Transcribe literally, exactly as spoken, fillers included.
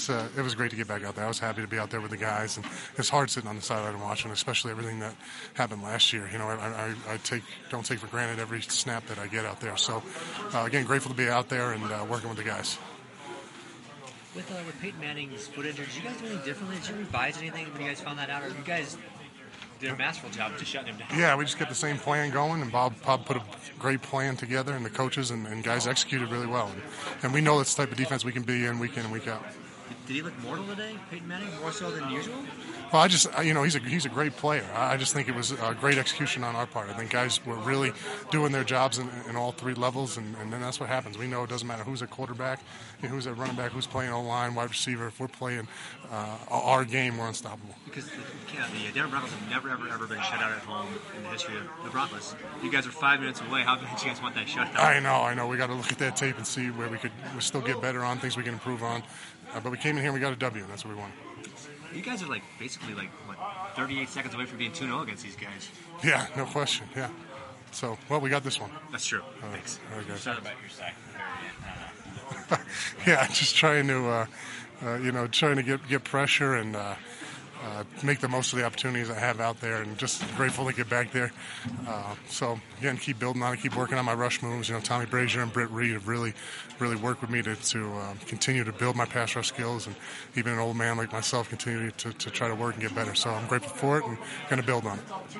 it's uh, it was great to get back out there. I was happy to be out there with the guys, and it's hard sitting on the sideline and watching, especially everything that happened last year. You know, I, I, I take don't take for granted every snap that I get out there. So, uh, again, grateful to be out there and uh, working with the guys. With, uh, with Peyton Manning's foot injury, did you guys do anything differently? Did you revise anything when you guys found that out? Or you guys did a masterful job to shutting him down? Yeah, we just kept the same plan going, and Bob, Bob put a great plan together, and the coaches and, and guys executed really well. And, and we know that's the type of defense we can be in week in and week out. Did he look mortal today, Peyton Manning, more so than usual? Well, I just, you know, he's a he's a great player. I just think it was a great execution on our part. I think guys were really doing their jobs in, in all three levels, and, and then that's what happens. We know it doesn't matter who's a quarterback, you know, who's a running back, who's playing O-line, wide receiver. If we're playing uh, our game, we're unstoppable. Because the, the Denver Broncos have never, ever, ever been shut out at home in the history of the Broncos. You guys are five minutes away. How bad do you guys want that shutout? I know, I know. We got to look at that tape and see where we could we still get better on, things we can improve on. Uh, but we came in here and we got a W, and that's what we wanted. You guys are like basically like what thirty-eight seconds away from being two oh against these guys. Yeah, no question. Yeah. So, well, we got this one. That's true. Uh, Thanks. All right, guys. Sorry about your sack at the very end. Yeah, just trying to, uh, uh, you know, trying to get get pressure and uh, uh, make the most of the opportunities I have out there, and just grateful to get back there. Uh, so again, keep building on it, keep working on my rush moves. You know, Tommy Brazier and Britt Reed have really, really worked with me to to uh, continue to build my pass rush skills, and even an old man like myself continue to, to try to work and get better. So I'm grateful for it and going to build on it.